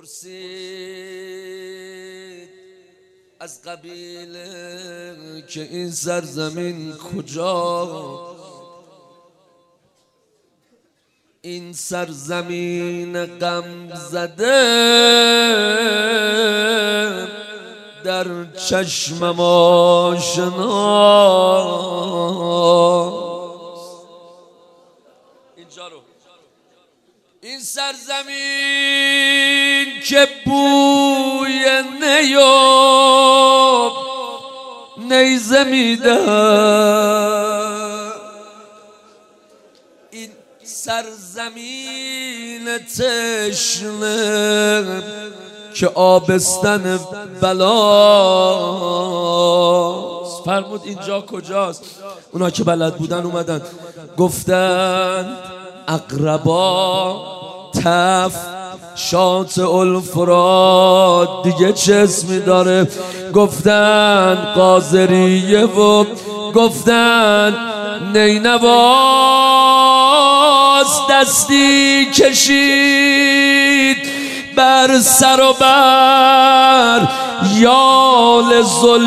پرسید از قبیله که این سرزمین کجا، این سرزمین غم زده در چشمم آشناست. اینجا رو این سرزمین که بوی نیاب نیزه میده، این سرزمین تشنه که آبستن بلاست. فرمود اینجا کجاست؟ اونا که بلد بودن اومدن گفتن اقربا تف شاط الفرات، دیگه چه اسمی داره؟ گفتن قاذریه و گفتن نینواست. دستی کشید بر سر و بر یال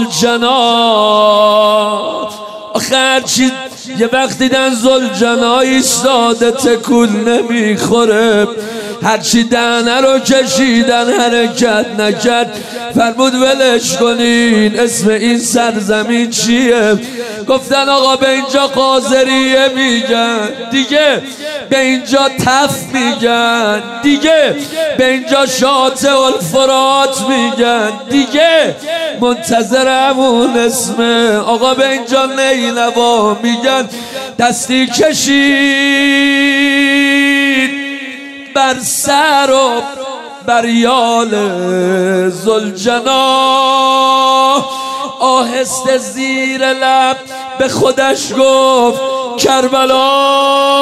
ذوالجناح. آخر چی یه وقت دیدن ذوالجناح ایستاده تکون نمیخوره، هرچی دهنه رو کشیدن حرکت نکرد. فرمود ولش کنین، اسم این سرزمین چیه؟ گفتن آقا به اینجا قاذریه میگن، دیگه به اینجا تف میگن، دیگه به اینجا شاط الفرات میگن، دیگه منتظر همون اسمه. آقا به اینجا نینوا میگن. دستی کشید بر سر و بر یال ذوالجناح، آهسته زیر لب به خودش گفت کربلا.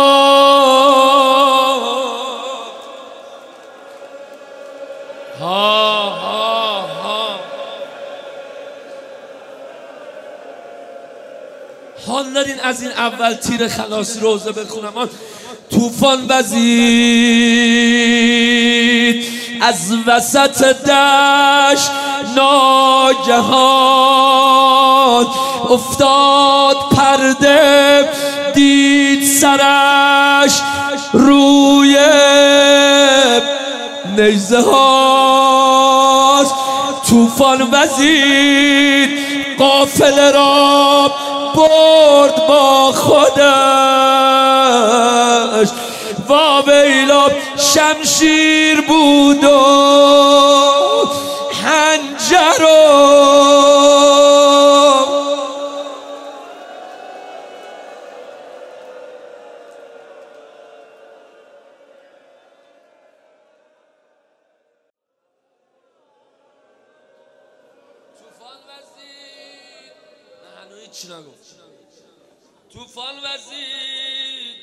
ها ها ها حال دارین از این اول تیر خلاصی روزه بخونم؟ طوفان وزید از وسط دشت، ناگهان افتاد پرده، دید سرش روی نیزه هاست. طوفان وزید قافله را برد با خودش، واویلا شمشیر بود و خنجر و طوفان وزید. نه هنوز هیچی نگفت. طوفان وزید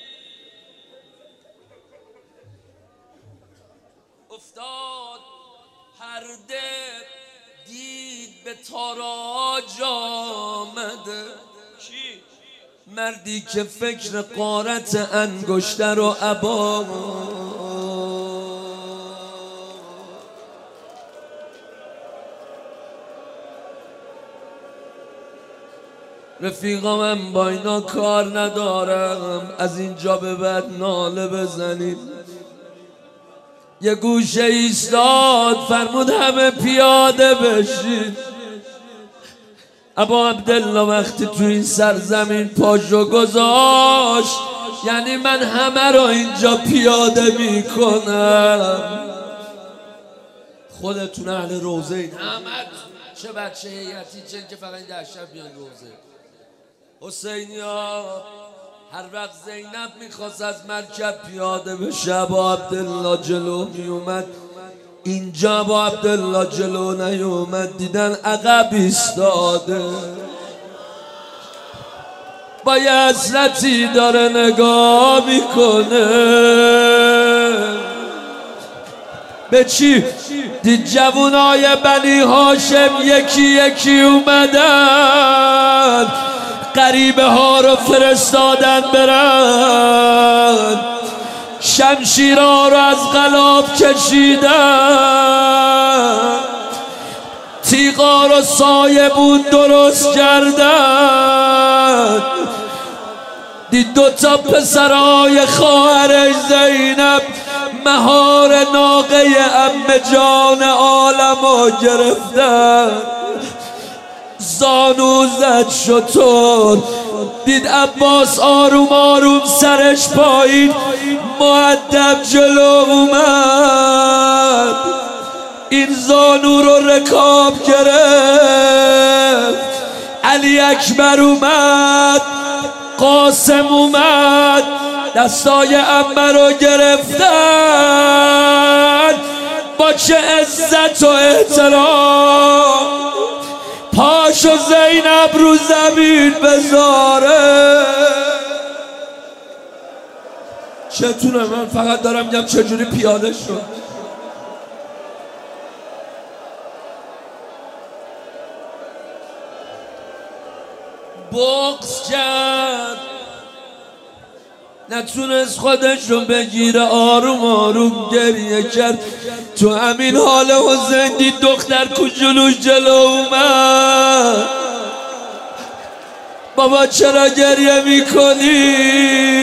افتاد پرده، دید به تاراج آمده. کی؟ مردی که فکر غارت انگشتر و عبا، رفیقا من با اینا کار ندارم، از اینجا به بعد ناله بزنید. یه گوشه ایستاد، فرمود همه پیاده بشید. ابا عبدالله وقتی تو این سرزمین پاشو گذاشت، یعنی من همه رو اینجا پیاده میکنم. خودتون اهل روزه این، همه چه بچه هیئتی چه که فقط این 10 شب بیان روزه. حسینی ها هر وقت زینب میخواست از مرکب پیاده بشه، ابا عبدالله جلو میومد. اینجا ابا عبدالله جلو نیومد، دیدن عقب ایستاده با یه حسرتی داره نگاه میکنه. به چی؟ دید جوونای بنی هاشم یکی یکی اومدن، غریبه ها رو فرستادن برن، شمشیرها رو از غلاف کشیدن. را سایبون درست کردن. دید دوتا پسرای خواهرش زینب مهار ناقه عمه جان عالمو گرفتن. زانو زد شطور، دید عباس آروم آروم سرش پایین مؤدب جلو اومد. این زانو رو رکاب گرفت. علی اکبر اومد، قاسم اومد، دستای عمه رو گرفتن. با چه عزت و احترام پاشو زینب رو زمین بذاره. چتونه؟ من فقط دارم میگم چجوری پیاده شد. بغض کرد، نتونست خودش رو بگیره، آروم آروم گریه کرد. تو همین حال حسین دید دختر کوچولوش جلو اومد. بابا چرا گریه میکنی؟